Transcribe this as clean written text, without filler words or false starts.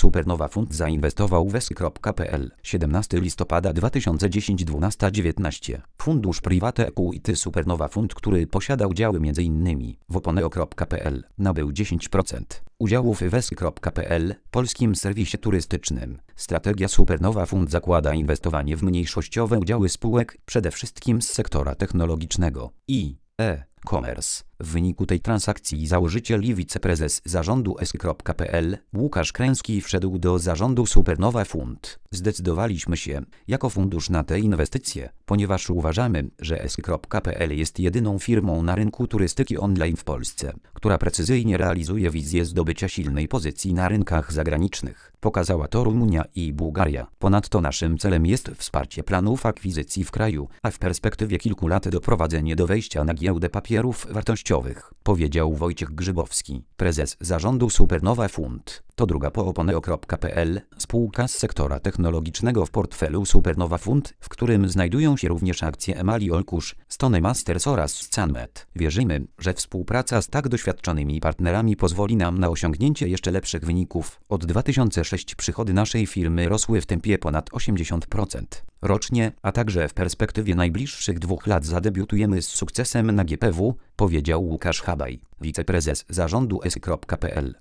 Supernowa Fund zainwestował w esy.pl. 17 listopada 2010 12:19. Fundusz Private Equity Supernowa Fund, który posiada udziały m.in. w Oponeo.pl, nabył 10% udziałów w esy.pl, polskim serwisie turystycznym. Strategia Supernowa Fund zakłada inwestowanie w mniejszościowe udziały spółek, przede wszystkim z sektora technologicznego i e-commerce. W wyniku tej transakcji założyciel i wiceprezes zarządu esy.pl, Łukasz Kręski, wszedł do zarządu Supernowa Fund. Zdecydowaliśmy się, jako fundusz, na te inwestycje, ponieważ uważamy, że esy.pl jest jedyną firmą na rynku turystyki online w Polsce, która precyzyjnie realizuje wizję zdobycia silnej pozycji na rynkach zagranicznych. Pokazała to Rumunia i Bułgaria. Ponadto naszym celem jest wsparcie planów akwizycji w kraju, a w perspektywie kilku lat doprowadzenie do wejścia na giełdę papierów wartościowych, powiedział Wojciech Grzybowski, prezes zarządu Supernowa Fund. To druga po Oponeo.pl spółka z sektora technologicznego w portfelu Supernowa Fund, w którym znajdują się również akcje Emali Olkusz, Stone Masters oraz Scanmed. Wierzymy, że współpraca z tak doświadczonymi partnerami pozwoli nam na osiągnięcie jeszcze lepszych wyników. Od 2006 przychody naszej firmy rosły w tempie ponad 80% rocznie, a także w perspektywie najbliższych 2 lat zadebiutujemy z sukcesem na GPW, powiedział Łukasz Habaj, wiceprezes zarządu esy.pl.